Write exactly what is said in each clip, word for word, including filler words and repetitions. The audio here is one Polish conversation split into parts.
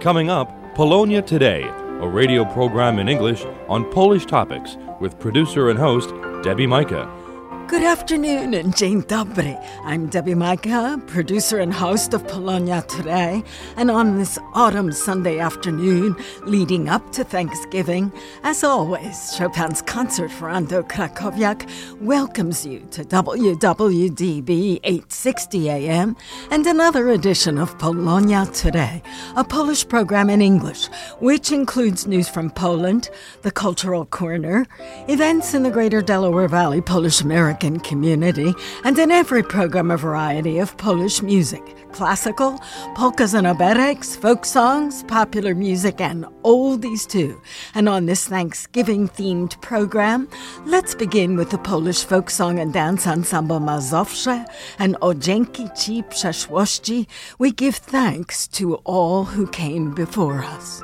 Coming up, Polonia Today, a radio program in English on Polish topics with producer and host Debbie Micah. Good afternoon and dzień dobry. I'm Debbie Micah, producer and host of Polonia Today. And on this autumn Sunday afternoon, leading up to Thanksgiving, as always, Chopin's Concert for Ando Krakowiak welcomes you to W W D B eight sixty A M and another edition of Polonia Today, a Polish program in English, which includes news from Poland, the Cultural Corner, events in the Greater Delaware Valley Polish American community, and in every program a variety of Polish music, classical, polkas and obereks, folk songs, popular music, and oldies too. And on this Thanksgiving-themed program, let's begin with the Polish folk song and dance ensemble Mazowsze and O Dzięki Ci Przeszłości. We give thanks to all who came before us.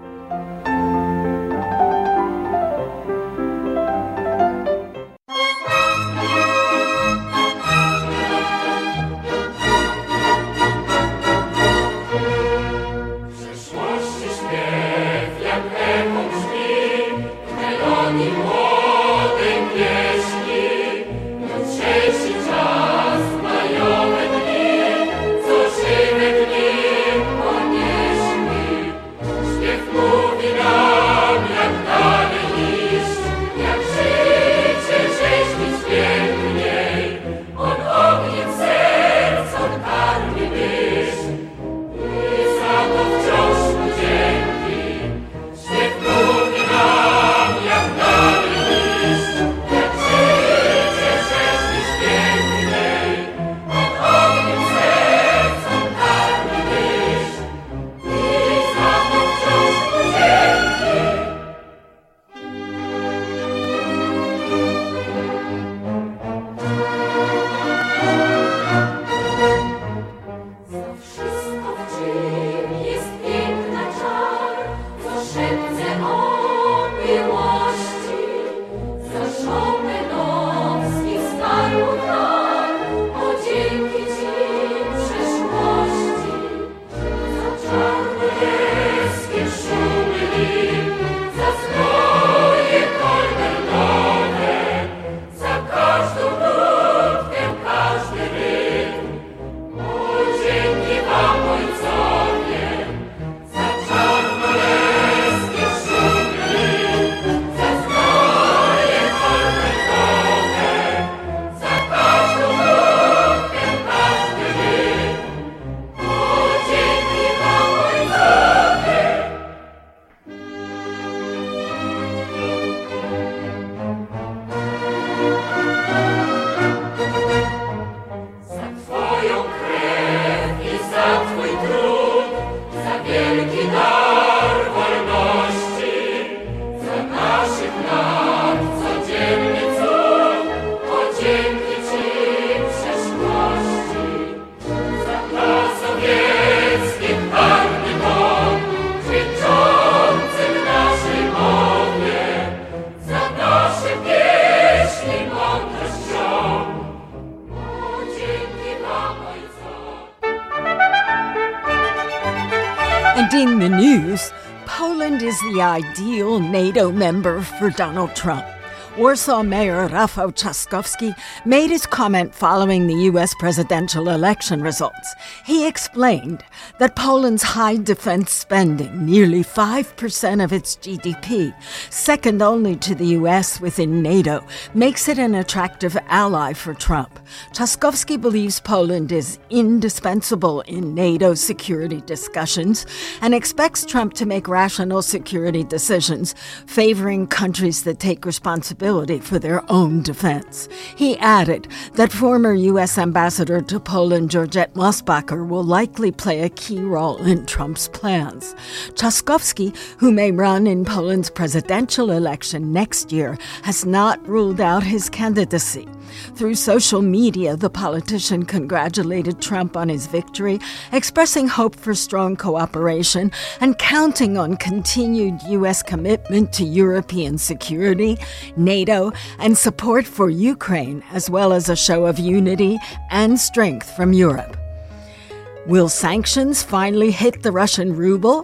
In the news, Poland is the ideal NATO member for Donald Trump. Warsaw Mayor Rafał Trzaskowski made his comment following the U S presidential election results. He explained that Poland's high defense spending, nearly five percent of its G D P, second only to the U S within NATO, makes it an attractive ally for Trump. Trzaskowski believes Poland is indispensable in NATO security discussions and expects Trump to make rational security decisions, favoring countries that take responsibility for their own defense. He added that former U S Ambassador to Poland, Georgette Mosbacher, will likely play a key role in Trump's plans. Trzaskowski, who may run in Poland's presidential election next year, has not ruled out his candidacy. Through social media, the politician congratulated Trump on his victory, expressing hope for strong cooperation and counting on continued U S commitment to European security, NATO, and support for Ukraine, as well as a show of unity and strength from Europe. Will sanctions finally hit the Russian ruble?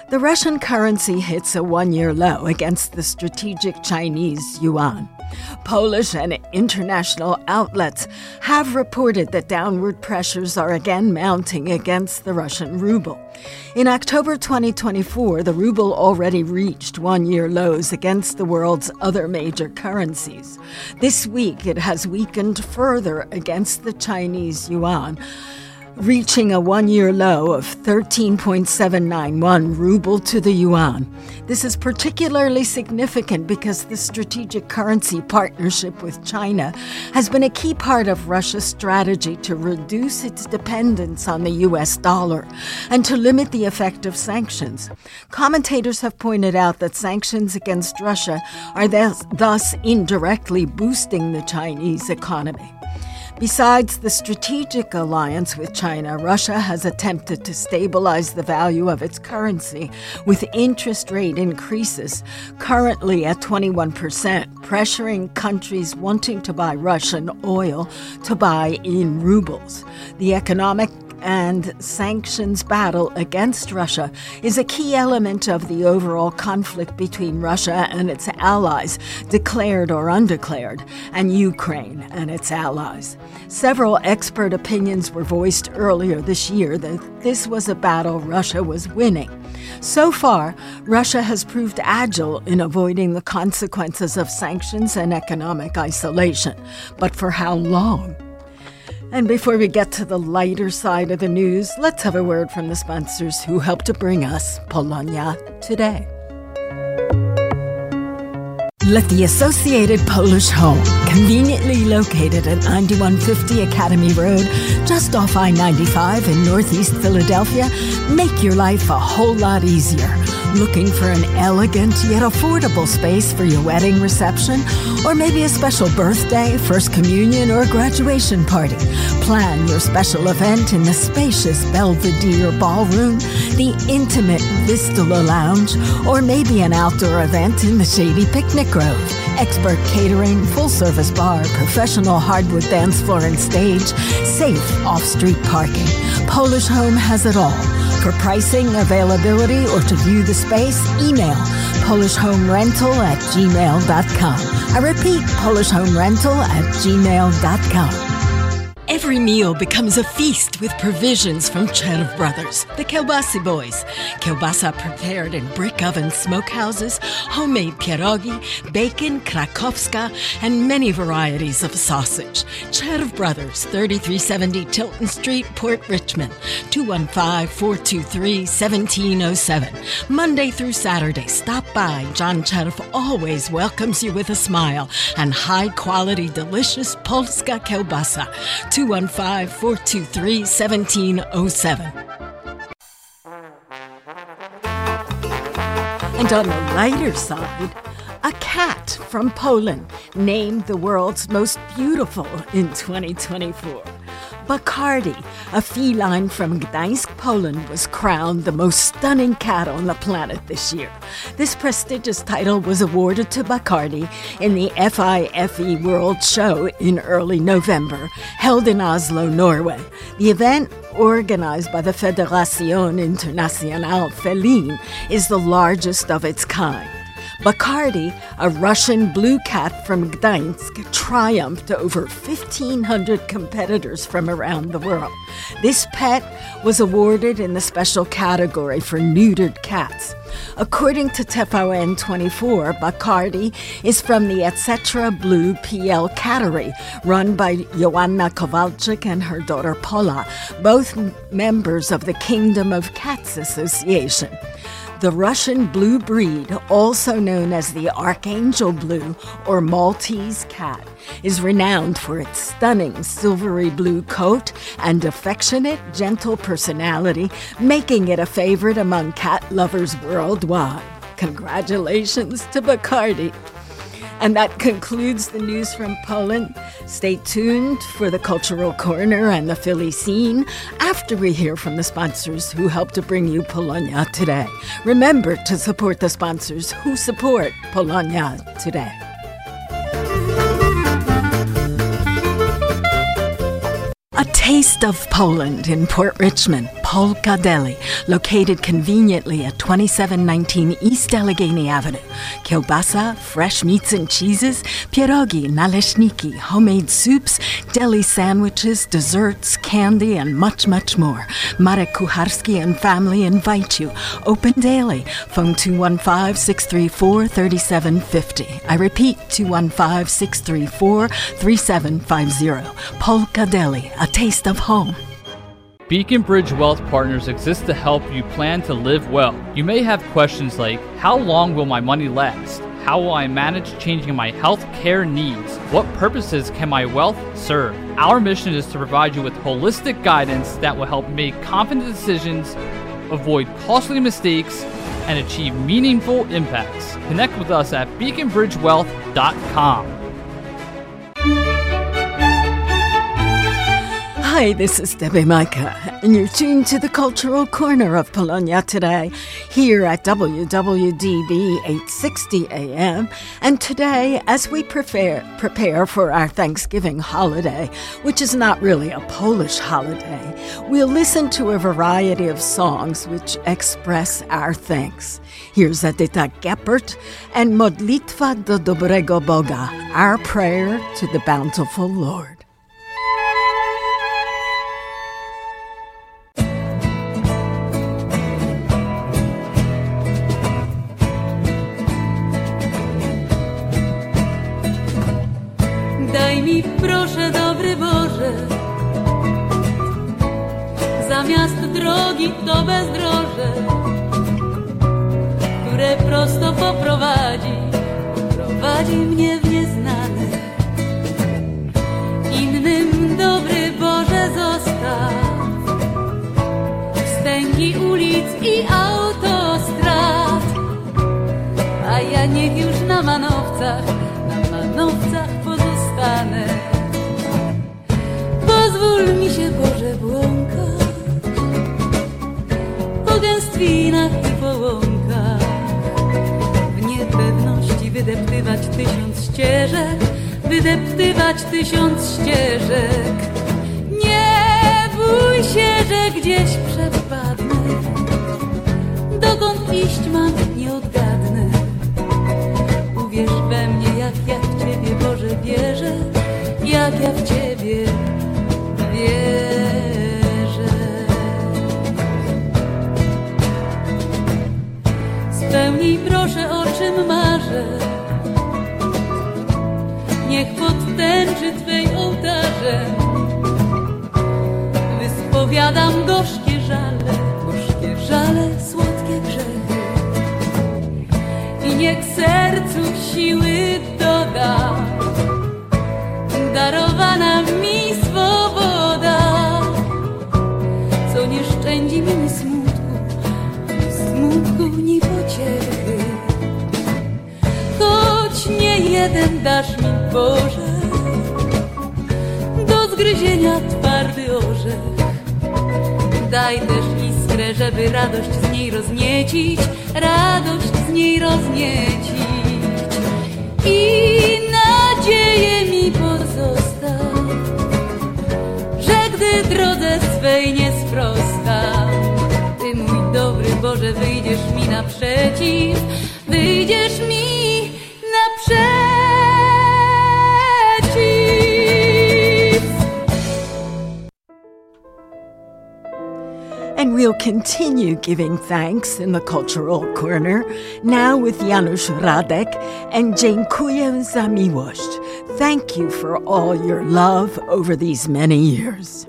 The Russian currency hits a one-year low against the strategic Chinese yuan. Polish and international outlets have reported that downward pressures are again mounting against the Russian ruble. In October twenty twenty-four, the ruble already reached one-year lows against the world's other major currencies. This week, it has weakened further against the Chinese yuan, reaching a one-year low of thirteen point seven nine one ruble to the yuan. This is particularly significant because the strategic currency partnership with China has been a key part of Russia's strategy to reduce its dependence on the U S dollar and to limit the effect of sanctions. Commentators have pointed out that sanctions against Russia are thus, thus indirectly boosting the Chinese economy. Besides the strategic alliance with China, Russia has attempted to stabilize the value of its currency with interest rate increases, currently at twenty-one percent, pressuring countries wanting to buy Russian oil to buy in rubles. The economic and sanctions battle against Russia is a key element of the overall conflict between Russia and its allies, declared or undeclared, and Ukraine and its allies. Several expert opinions were voiced earlier this year that this was a battle Russia was winning. So far, Russia has proved agile in avoiding the consequences of sanctions and economic isolation. But for how long? And before we get to the lighter side of the news, let's have a word from the sponsors who help to bring us Polonia Today. Let the Associated Polish Home, conveniently located at ninety-one fifty Academy Road, just off I ninety-five in Northeast Philadelphia, make your life a whole lot easier. Looking for an elegant yet affordable space for your wedding reception, or maybe a special birthday, first communion, or graduation party? Plan your special event in the spacious Belvedere Ballroom, the intimate Vistula Lounge, or maybe an outdoor event in the shady Picnic Grove. Expert catering, full-service bar, professional hardwood dance floor and stage, safe off-street parking. Polish Home has it all. For pricing, availability, or to view the space, email polishhomerental at gmail dot com. I repeat, polishhomerental at gmail dot com. Every meal becomes a feast with provisions from Cherv Brothers, the Kielbasa Boys. Kielbasa prepared in brick oven smokehouses, homemade pierogi, bacon, krakowska, and many varieties of sausage. Cherv Brothers, thirty-three seventy Tilton Street, Port Richmond, two one five, four two three, one seven zero seven. Monday through Saturday, stop by. John Cherv always welcomes you with a smile and high-quality, delicious Polska Kielbasa. two one five, four two three, one seven zero seven. And on the lighter side, a cat from Poland named the world's most beautiful in twenty twenty-four. Bacardi, a feline from Gdańsk, Poland, was crowned the most stunning cat on the planet this year. This prestigious title was awarded to Bacardi in the F I F E World Show in early November, held in Oslo, Norway. The event, organized by the Fédération Internationale Féline, is the largest of its kind. Bacardi, a Russian blue cat from Gdańsk, triumphed over fifteen hundred competitors from around the world. This pet was awarded in the special category for neutered cats. According to T V N twenty-four, Bacardi is from the Et cetera Blue P L Cattery, run by Joanna Kowalczyk and her daughter Paula, both members of the Kingdom of Cats Association. The Russian blue breed, also known as the Archangel Blue or Maltese cat, is renowned for its stunning silvery blue coat and affectionate, gentle personality, making it a favorite among cat lovers worldwide. Congratulations to Bacardi. And that concludes the news from Poland. Stay tuned for the Cultural Corner and the Philly Scene after we hear from the sponsors who help to bring you Polonia Today. Remember to support the sponsors who support Polonia Today. A taste of Poland in Port Richmond. Polka Deli, located conveniently at twenty-seven nineteen East Allegheny Avenue. Kielbasa, fresh meats and cheeses, pierogi, naleśniki, homemade soups, deli sandwiches, desserts, candy, and much, much more. Marek Kucharski and family invite you. Open daily. Phone two one five, six three four, three seven five zero. I repeat, two one five, six three four, three seven five zero. Polka Deli, a taste of home. Beacon Bridge Wealth Partners exists to help you plan to live well. You may have questions like, how long will my money last? How will I manage changing my health care needs? What purposes can my wealth serve? Our mission is to provide you with holistic guidance that will help make confident decisions, avoid costly mistakes, and achieve meaningful impacts. Connect with us at beacon bridge wealth dot com. Hi, this is Debbie Micah, and you're tuned to the Cultural Corner of Polonia Today, here at W W D B eight sixty A M. And today, as we prepare, prepare for our Thanksgiving holiday, which is not really a Polish holiday, we'll listen to a variety of songs which express our thanks. Here's Edyta Geppert and Modlitwa do Dobrego Boga, our prayer to the bountiful Lord. Daj mi proszę, dobry Boże, zamiast drogi to bezdroże, które prosto poprowadzi, prowadzi mnie w nieznane. Innym, dobry Boże, zostaw wstęgi ulic i autostrad, a ja niech już na manowcach, na manowcach pozostanę. Pozwól mi się, Boże, błąkać po gęstwinach i po łąkach, w niepewności wydeptywać tysiąc ścieżek, wydeptywać tysiąc ścieżek. Nie bój się, że gdzieś przepadnę, dokąd iść mam, nie odgadnę. Uwierz we mnie, jak ja w Ciebie, Boże, wierzę, jak ja w Ciebie wierzę. Spełnij proszę, o czym marzę, niech pod tęczy Twej ołtarzem wyspowiadam gorzkie żale, gorzkie żale, słodkie grzechy. I niech sercu siły doda darowana mi swoboda, co nie szczędzi mi ni smutku, ni smutku, ni pociechy. Choć nie jeden dasz mi, Boże, do zgryzienia twardy orzech, daj też iskrę, żeby radość z niej rozniecić, radość z niej rozniecić. I nadzieję mi pozostaw, że gdy drodze swej nie sprostam, Ty, mój dobry Boże, wyjdziesz mi naprzeciw, wyjdziesz mi naprzeciw. And we'll continue giving thanks in the Cultural Corner, now with Janusz Radek and Dziękuję za miłość. Thank you for all your love over these many years.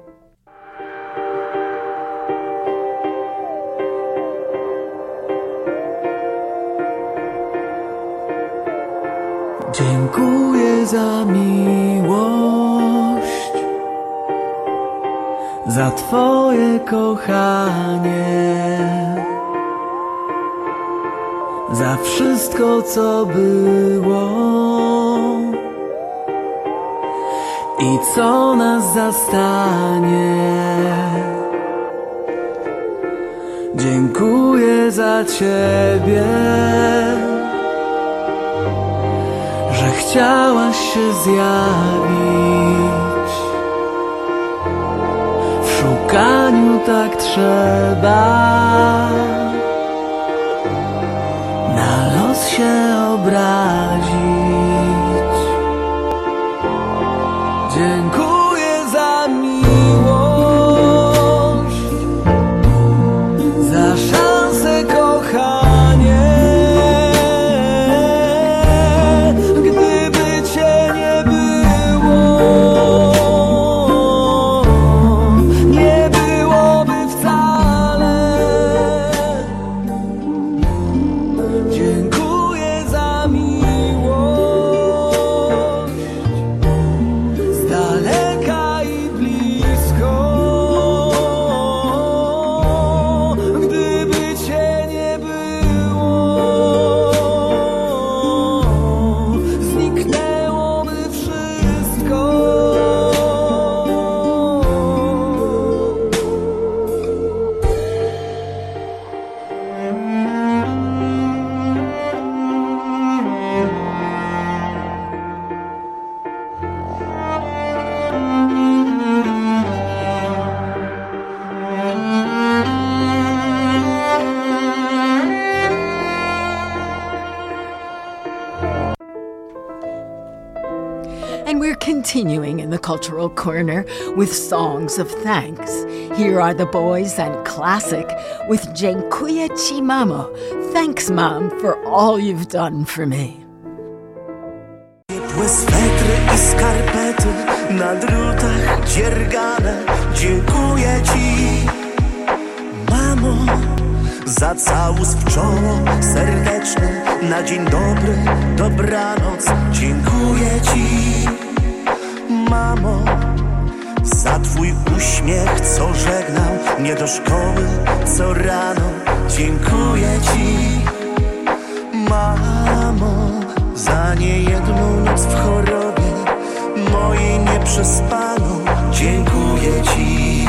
Dziękuję za miłość, za Twoje kochanie, za wszystko, co było i co nas zastanie. Dziękuję za Ciebie, że chciałaś się zjawić szukaniu tak trzeba na los się obrazić. Dziękuję za miłość, za szansę kochanie. Gdyby cię nie było, nie byłoby wcale. Dziękuję za miłość, z daleka i blisko. Gdyby cię nie było, zniknęłoby wszystko. And we're continuing in the Cultural Corner with songs of thanks. Here are the boys and Classic with Dziękuję Ci, Mamo. Thanks, Mom, for all you've done for me. Ciepłe swetry i skarpety na drutach dziergane. Dziękuję Ci, mamo, za całus w czoło serdeczny. Na dzień dobry, dobranoc. Dziękuję Ci, mamo, za Twój uśmiech, co żegnał mnie do szkoły co rano. Dziękuję Ci, mamo, za niejedną noc w chorobie mojej nieprzespaną. Dziękuję Ci,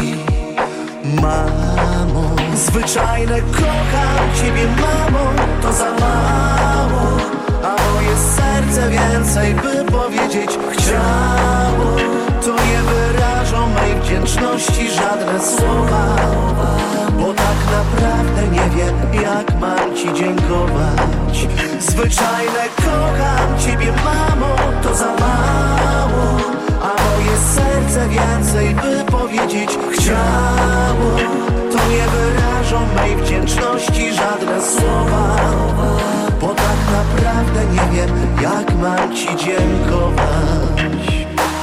mamo. Zwyczajne kocham Ciebie, mamo, to za mało, a moje serce więcej by powiedzieć chciało. To nie wyrażą mej wdzięczności żadne słowa, bo tak naprawdę nie wiem, jak mam Ci dziękować. Zwyczajne kocham Ciebie, mamo, to za mało, a moje serce więcej by powiedzieć chciało. To nie wyrażą mej wdzięczności żadne słowa, bo tak naprawdę nie wiem, jak mam Ci dziękować.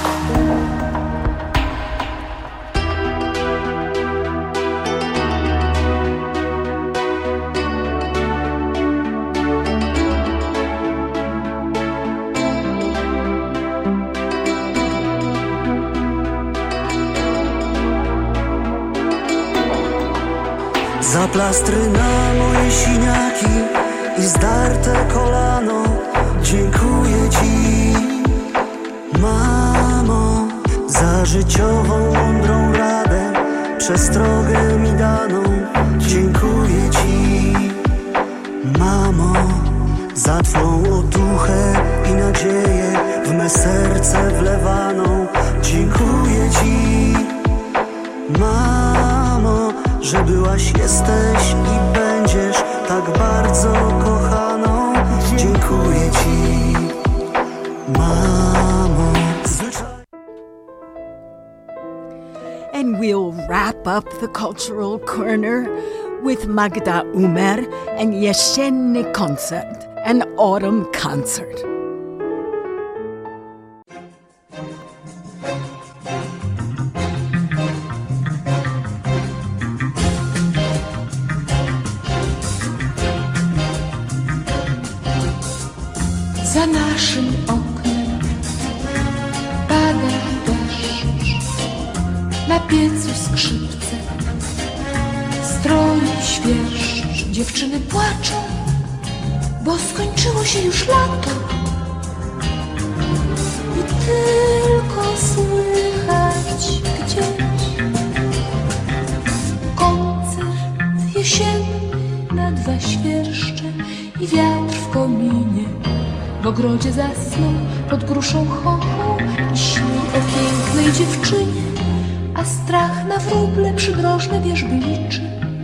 Za plastry na moje siniaki i zdarte kolano. Dziękuję Ci, mamo, za życiową mądrą radę, przestrogę mi daną. Dziękuję Ci, mamo, za Twą otuchę i nadzieję w me serce wlewaną. Dziękuję Ci, mamo, że byłaś, jesteś i będziesz tak bardzo kochaną. Dziękuję Ci, mamo. And we'll wrap up the Cultural Corner with Magda Umer and Jesienny Koncert, an autumn concert. Za naszym oknem pada deszcz, na piecu skrzypce, stroi świerszcz. Dziewczyny płaczą, bo skończyło się już lato i tylko słychać gdzieś koncert jesienny na dwa świerszcze i wiatr w kominie. W ogrodzie zasnął pod gruszą chochą i śni o pięknej dziewczynie. a strach na wróble przydrożne wierzby liczy.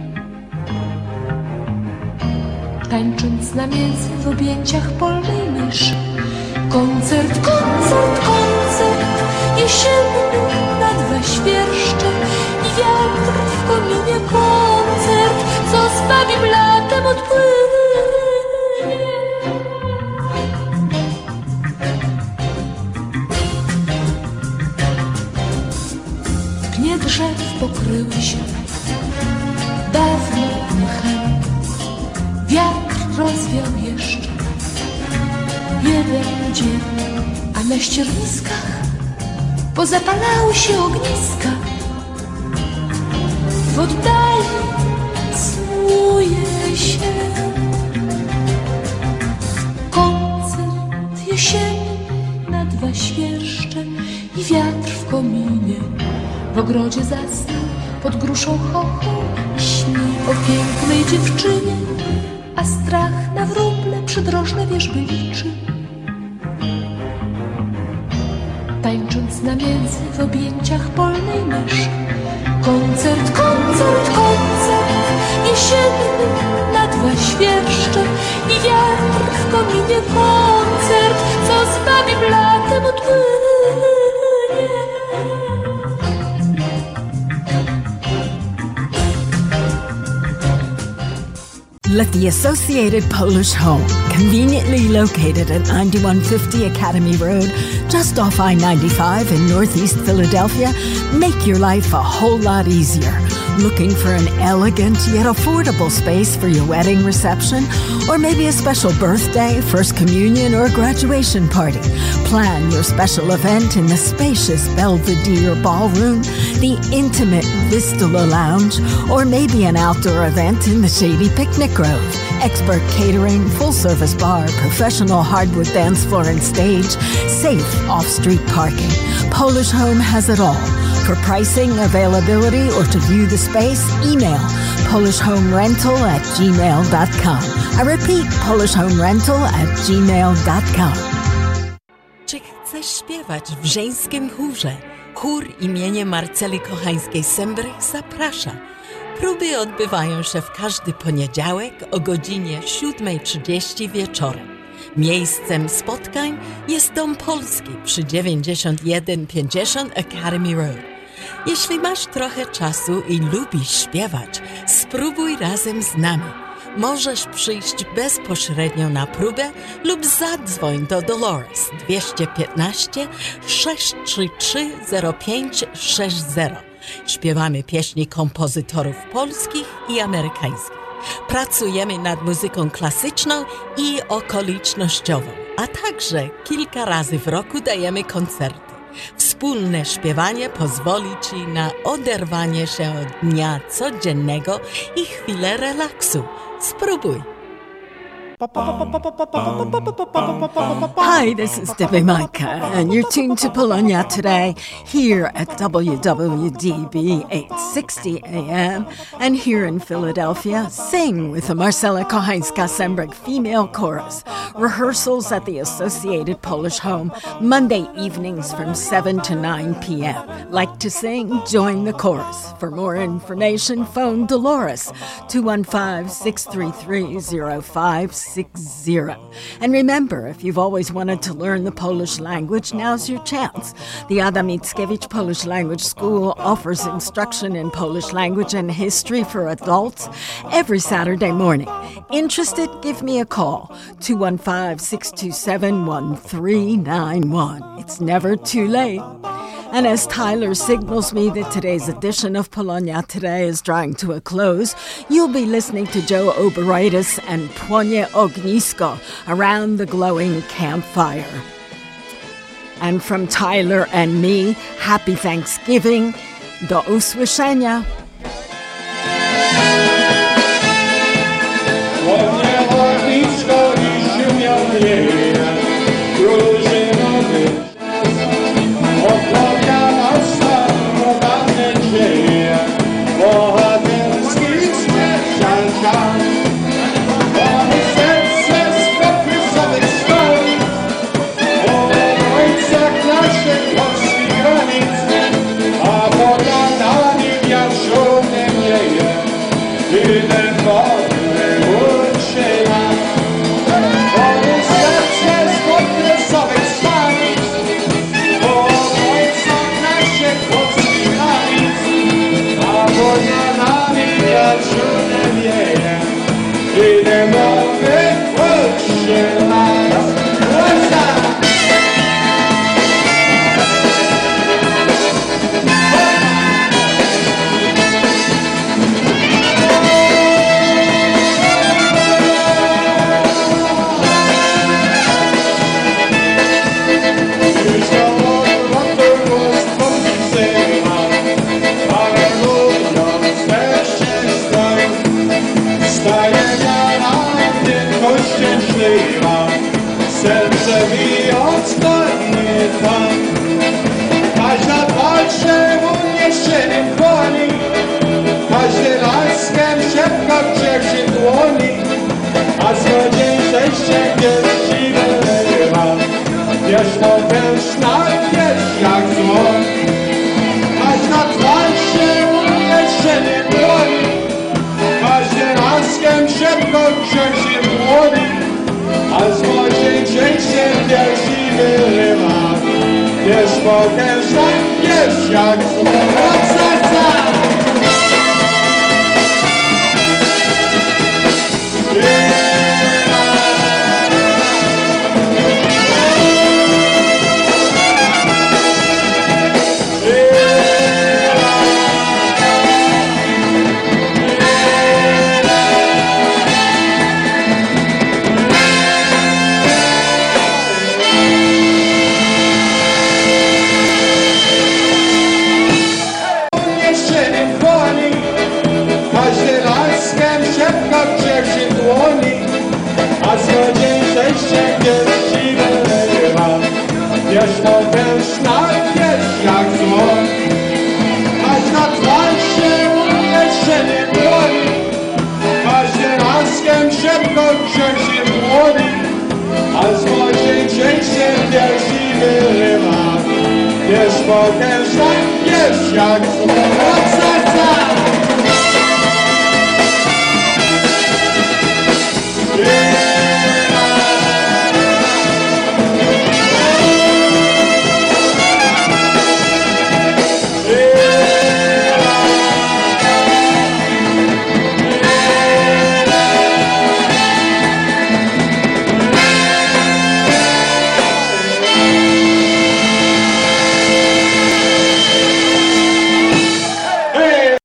Tańcząc namiętnie w objęciach polnej myszy. Koncert, koncert, koncert jesienny na dwa świerszcze i wiatr w kominie koncert, co z babim latem odpłynie. Pnie drzew pokryły się dawno mchem, wiatr rozwiał jeszcze jeden dzień, a na ścierniskach pozapalały się ogniska. W oddali snuje się koncert jesienny na dwa świerszcze i wiatr w kominie. W ogrodzie zasnął pod gruszą chochą, śni o pięknej dziewczynie, a strach na wróble przydrożne wierzby liczy. Tańcząc namiętnie w objęciach polnej myszy. Koncert, koncert, koncert jesienny na dwa świerszcze i wiatr w kominie koncert, co z babim latem odpłynie. Let the Associated Polish Home, conveniently located at ninety-one fifty Academy Road, just off I ninety-five in Northeast Philadelphia, make your life a whole lot easier. Looking for an elegant yet affordable space for your wedding reception, or maybe a special birthday, first communion, or graduation party? Plan your special event in the spacious Belvedere Ballroom, the intimate Vistula Lounge, or maybe an outdoor event in the shady Picnic Grove. Expert catering, full-service bar, professional hardwood dance floor and stage, safe off-street parking. Polish Home has it all. For pricing, availability, or to view the space, email polishhomerental at gmail dot com. I repeat, polishhomerental at gmail dot com. Czy chcesz śpiewać w żeńskim chórze? Chór imienia Marceli Kochańskiej-Sembrych zaprasza. Próby odbywają się w każdy poniedziałek o godzinie siódma trzydzieści wieczorem. Miejscem spotkań jest Dom Polski przy dziewięćdziesiąt jeden pięćdziesiąt Academy Road. Jeśli masz trochę czasu i lubisz śpiewać, spróbuj razem z nami. Możesz przyjść bezpośrednio na próbę lub zadzwoń do Dolores dwieście piętnaście sześć trzy trzy zero pięć sześć zero. Śpiewamy pieśni kompozytorów polskich i amerykańskich. Pracujemy nad muzyką klasyczną i okolicznościową, a także kilka razy w roku dajemy koncerty. Wspólne śpiewanie pozwoli Ci na oderwanie się od dnia codziennego i chwilę relaksu. Spróbuj! Hi, this is Debbie Micah, and you're tuned to Polonia Today here at W W D B eight sixty A M and here in Philadelphia. Sing with the Marcela Kochańska-Sembrych Female Chorus. Rehearsals at the Associated Polish Home Monday evenings from seven to nine p m Like to sing? Join the chorus. For more information, phone Dolores two one five, six three three, zero five six zero. And remember, if you've always wanted to learn the Polish language, now's your chance. The Adam Mickiewicz Polish Language School offers instruction in Polish language and history for adults every Saturday morning. Interested? Give me a call, two one five, six two seven, one three nine one. It's never too late. And as Tyler signals me that today's edition of Polonia Today is drawing to a close, you'll be listening to Joe Oberaitis and Płonie Ognisko, Around the Glowing Campfire. And from Tyler and me, happy Thanksgiving. Do usłyszenia. Płonie ognisko i ziemia mleje, król zimowy opowiada starą dawne dzieje, bohaterskich śmierciach. Moje serce z kopysowych stoi, o ojcach naszych polskich granic, a woda potężna jest jak dzwon. Aż na twarz się jeszcze nie błoni, paździeraskiem szybko trzęsie młody, a z młodzieńczejszym pierwszy wyrywa. Jest potężna jest jak dzwon. Jest potężna jest jak dzwon, aż na twarz się jeszcze nie błoni, paździeraskiem szybko trzęsie młody, a z młodzieńczejszym piersi wyrywa. Jest potężna jest jak dzwon.